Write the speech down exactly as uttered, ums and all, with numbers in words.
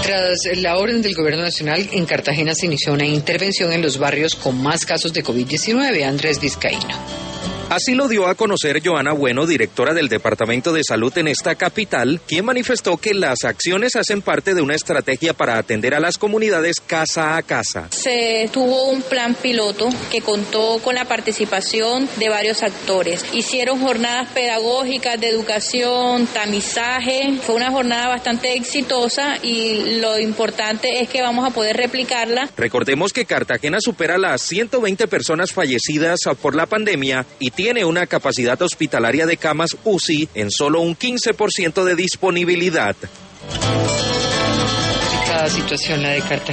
Tras la orden del Gobierno Nacional, en Cartagena se inició una intervención en los barrios con más casos de COVID diecinueve. Andrés Vizcaíno. Así lo dio a conocer Joana Bueno, directora del Departamento de Salud en esta capital, quien manifestó que las acciones hacen parte de una estrategia para atender a las comunidades casa a casa. Se tuvo un plan piloto que contó con la participación de varios actores. Hicieron jornadas pedagógicas de educación, tamizaje. Fue una jornada bastante exitosa y lo importante es que vamos a poder replicarla. Recordemos que Cartagena supera las ciento veinte personas fallecidas por la pandemia y tiene una capacidad hospitalaria de camas U C I en solo un quince por ciento de disponibilidad. Cada situación la de Cartagena.